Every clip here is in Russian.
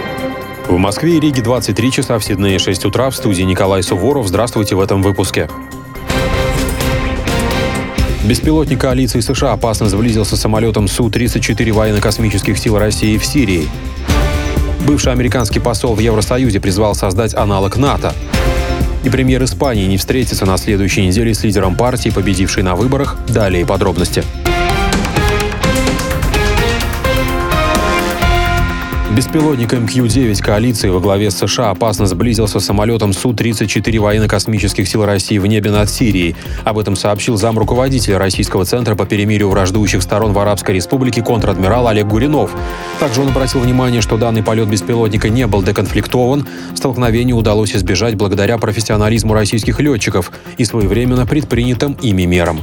В Москве и Риге 23 часа, в Сиднее 6 утра. В студии Николай Суворов. Здравствуйте в этом выпуске. Беспилотник коалиции США опасно сблизился с самолетом Су-34 военно-космических сил России в Сирии. Бывший американский посол в Евросоюзе призвал создать аналог НАТО. И премьер Испании не встретится на следующей неделе с лидером партии, победившей на выборах. Далее подробности. Беспилотник МК-9 коалиции во главе с США опасно сблизился с самолетом Су-34 военно-космических сил России в небе над Сирией. Об этом сообщил замруководителя Российского центра по перемирию враждующих сторон в Арабской Республике контр-адмирал Олег Гуринов. Также он обратил внимание, что данный полет беспилотника не был деконфликтован. Столкновение удалось избежать благодаря профессионализму российских летчиков и своевременно предпринятым ими мерам.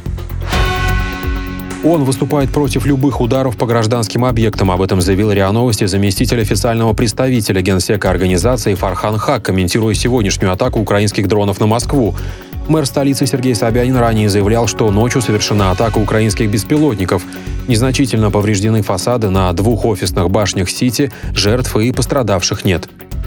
ООН выступает против любых ударов по гражданским объектам. Об этом заявил РИА Новости заместитель официального представителя Генсека организации Фархан Хак, комментируя сегодняшнюю атаку украинских дронов на Москву. Мэр столицы Сергей Собянин ранее заявлял, что ночью совершена атака украинских беспилотников. Незначительно повреждены фасады на 2 офисных башнях Сити, жертв и пострадавших нет.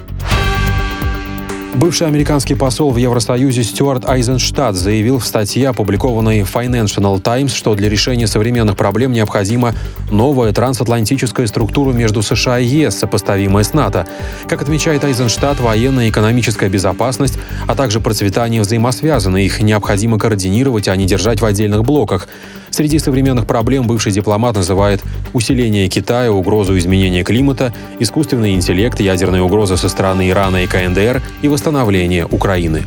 Бывший американский посол в Евросоюзе Стюарт Айзенштадт заявил в статье, опубликованной в Financial Times, что для решения современных проблем необходима новая трансатлантическая структура между США и ЕС, сопоставимая с НАТО. Как отмечает Айзенштадт, военная и экономическая безопасность, а также процветание взаимосвязаны. Их необходимо координировать, а не держать в отдельных блоках. Среди современных проблем бывший дипломат называет усиление Китая, угрозу изменения климата, искусственный интеллект, ядерные угрозы со стороны Ирана и КНДР и восстановление Украины.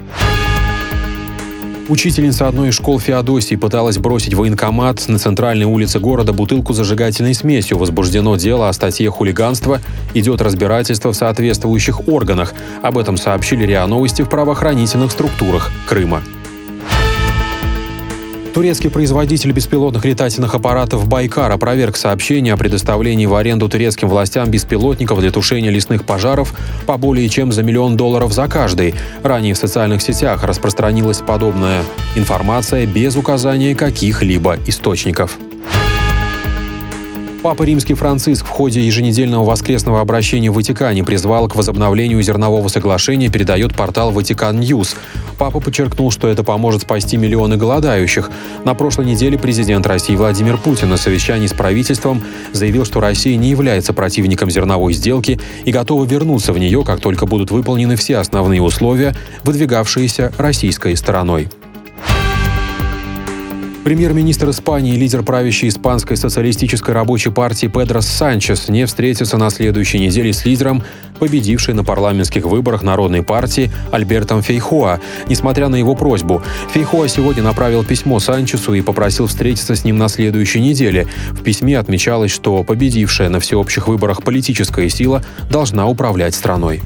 Учительница одной из школ Феодосии пыталась бросить в военкомат на центральной улице города бутылку с зажигательной смесью. Возбуждено дело о статье хулиганства. Идет разбирательство в соответствующих органах. Об этом сообщили РИА Новости в правоохранительных структурах Крыма. Турецкий производитель беспилотных летательных аппаратов «Байкар» опроверг сообщение о предоставлении в аренду турецким властям беспилотников для тушения лесных пожаров по более чем за $1 миллион за каждый. Ранее в социальных сетях распространилась подобная информация без указания каких-либо источников. Папа Римский Франциск в ходе еженедельного воскресного обращения в Ватикане призвал к возобновлению зернового соглашения, передает портал Vatican News. Папа подчеркнул, что это поможет спасти миллионы голодающих. На прошлой неделе президент России Владимир Путин на совещании с правительством заявил, что Россия не является противником зерновой сделки и готова вернуться в нее, как только будут выполнены все основные условия, выдвигавшиеся российской стороной. Премьер-министр Испании и лидер правящей испанской социалистической рабочей партии Педро Санчес не встретится на следующей неделе с лидером, победившей на парламентских выборах Народной партии Альбертом Фейхоа, несмотря на его просьбу. Фейхоа сегодня направил письмо Санчесу и попросил встретиться с ним на следующей неделе. В письме отмечалось, что победившая на всеобщих выборах политическая сила должна управлять страной.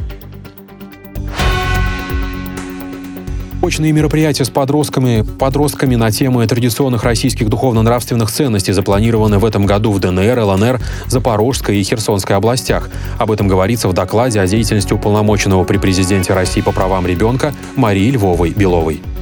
Очные мероприятия с подростками на темы традиционных российских духовно-нравственных ценностей запланированы в этом году в ДНР, ЛНР, Запорожской и Херсонской областях. Об этом говорится в докладе о деятельности уполномоченного при президенте России по правам ребенка Марии Львовой-Беловой.